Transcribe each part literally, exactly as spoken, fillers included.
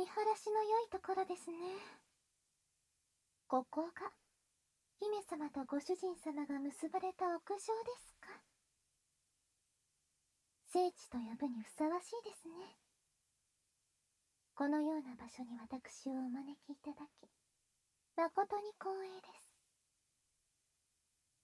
見晴らしの良いところですね。ここが姫様とご主人様が結ばれた屋上ですか。聖地と呼ぶにふさわしいですね。このような場所に私をお招きいただき、誠に光栄です。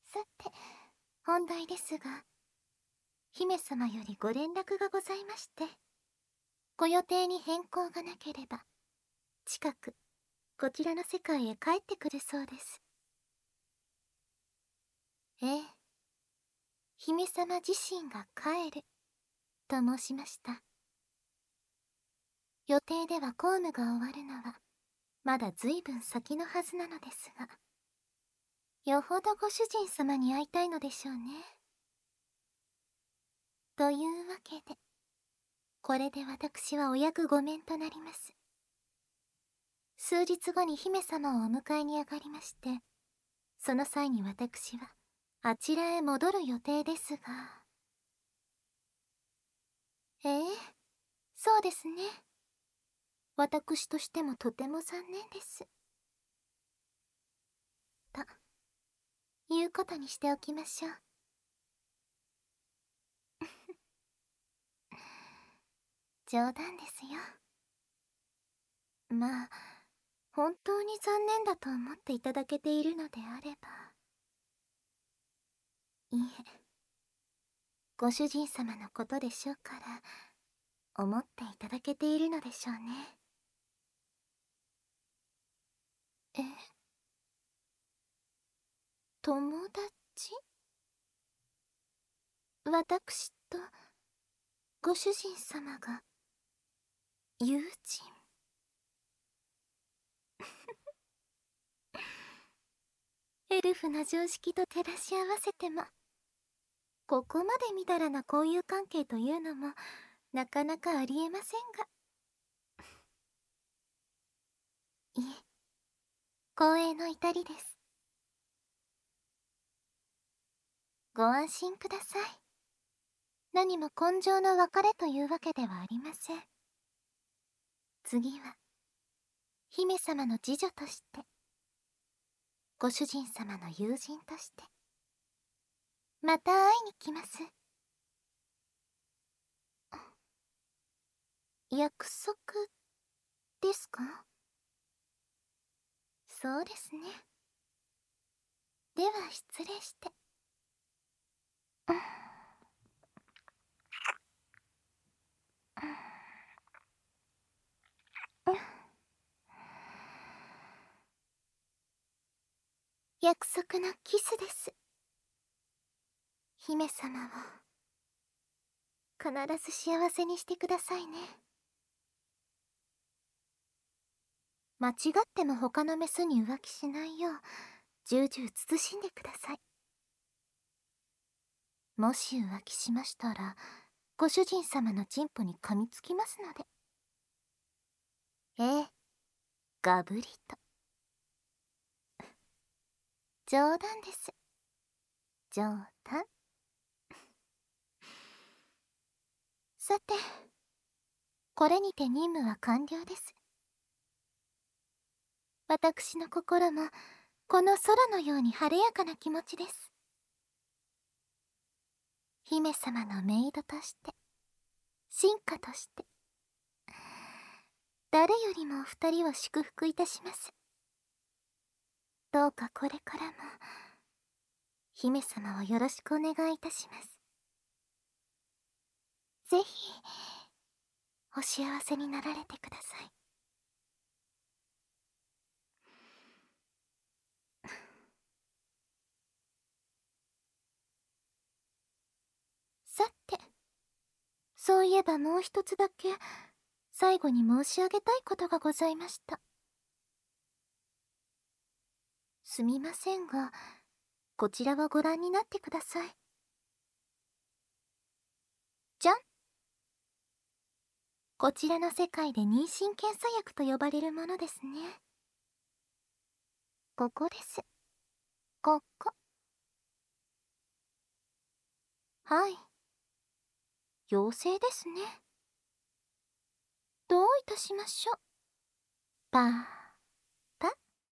さて、本題ですが、姫様よりご連絡がございまして、ご予定に変更がなければ、近く、こちらの世界へ帰ってくるそうです。ええ、姫様自身が帰る、と申しました。予定では公務が終わるのは、まだ随分先のはずなのですが、よほどご主人様に会いたいのでしょうね。というわけで、これで私はお役御免となります。数日後に姫様をお迎えに上がりまして、その際に私はあちらへ戻る予定ですが。ええ、そうですね。私としてもとても残念です。ということにしておきましょう。冗談ですよ。まあ、本当に残念だと思っていただけているのであれば。いえ、ご主人様のことでしょうから、思っていただけているのでしょうね。え、友達？私とご主人様が友人？エルフの常識と照らし合わせても、ここまでみだらな交友関係というのもなかなかありえませんが。いえ、光栄の至りです。ご安心ください。何も根性の別れというわけではありません。次は姫様の次女として、ご主人様の友人として、また会いに来ます。約束ですか？そうですね。では失礼して。約束のキスです。姫様を必ず幸せにしてくださいね。間違っても他のメスに浮気しないよう重々慎んでください。もし浮気しましたらご主人様のチンポに噛みつきますので。ええ、ガブリと。冗談です。冗談。さて、これにて任務は完了です。私の心もこの空のように晴れやかな気持ちです。姫様のメイドとして、臣下として、誰よりもお二人を祝福いたします。どうかこれからも姫様をよろしくお願いいたします。ぜひお幸せになられてください。さて、そういえばもう一つだけ最後に申し上げたいことがございました。すみませんが、こちらはご覧になってください。じゃん。こちらの世界で妊娠検査薬と呼ばれるものですね。ここです。ここ。はい。妖精ですね。どういたしましょう。 バー。